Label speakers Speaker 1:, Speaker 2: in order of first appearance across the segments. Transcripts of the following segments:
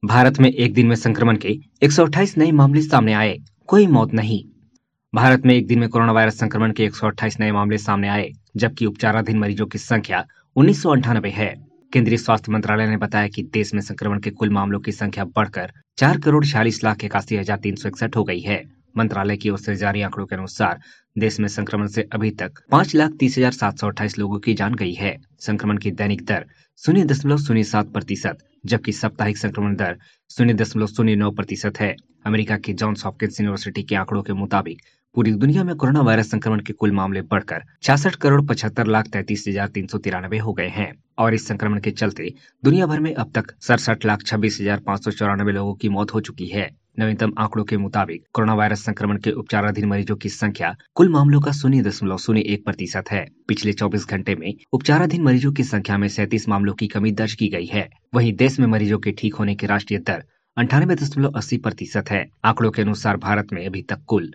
Speaker 1: भारत में एक दिन में संक्रमण के 128 नए मामले सामने आए, कोई मौत नहीं। भारत में एक दिन में कोरोना वायरस संक्रमण के 128 नए मामले सामने आए, जबकि उपचाराधीन मरीजों की संख्या 1998 है। केंद्रीय स्वास्थ्य मंत्रालय ने बताया कि देश में संक्रमण के कुल मामलों की संख्या बढ़कर 4,46,81,361 हो गई है। मंत्रालय की ओर से जारी आंकड़ों के अनुसार देश में संक्रमण से अभी तक 5,30,728 लोगों की जान गई है। संक्रमण की दैनिक दर 0.07%, जबकि साप्ताहिक संक्रमण दर 0.09% है। अमेरिका की जॉन्स हॉपकिंस यूनिवर्सिटी के आंकड़ों के मुताबिक पूरी दुनिया में कोरोना वायरस संक्रमण के कुल मामले बढ़कर 66,75,33,393 हो गए हैं और इस संक्रमण के चलते दुनिया भर में अब तक 67,26,594 लोगों की मौत हो चुकी है। नवीनतम आंकड़ों के मुताबिक कोरोना वायरस संक्रमण के उपचाराधीन मरीजों की संख्या कुल मामलों का 0.01% है। पिछले 24 घंटे में उपचाराधीन मरीजों की संख्या में 37 मामलों की कमी दर्ज की गई है। वहीं देश में मरीजों के ठीक होने की राष्ट्रीय दर 98.80% है। आंकड़ों के अनुसार भारत में अभी तक कुल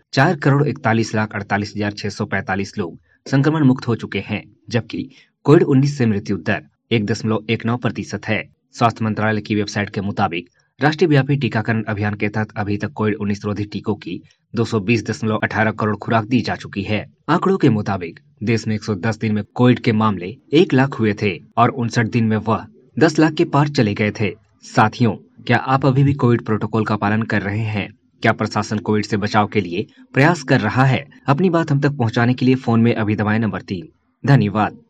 Speaker 1: 4,41,48,645 लोग संक्रमण मुक्त हो चुके हैं, जबकि कोविड-19 से मृत्यु दर 1.19% है। स्वास्थ्य मंत्रालय की वेबसाइट के मुताबिक राष्ट्रीय व्यापी टीकाकरण अभियान के तहत अभी तक कोविड-19 रोधी टीकों की 220.18 करोड़ खुराक दी जा चुकी है। आंकड़ों के मुताबिक देश में 110 दिन में कोविड के मामले 1 लाख हुए थे और 59 दिन में वह 10 लाख के पार चले गए थे। साथियों, क्या आप अभी भी कोविड प्रोटोकॉल का पालन कर रहे हैं? क्या प्रशासन कोविड से बचाव के लिए प्रयास कर रहा है? अपनी बात हम तक पहुंचाने के लिए फोन में अभी दबाएं नंबर 3। धन्यवाद।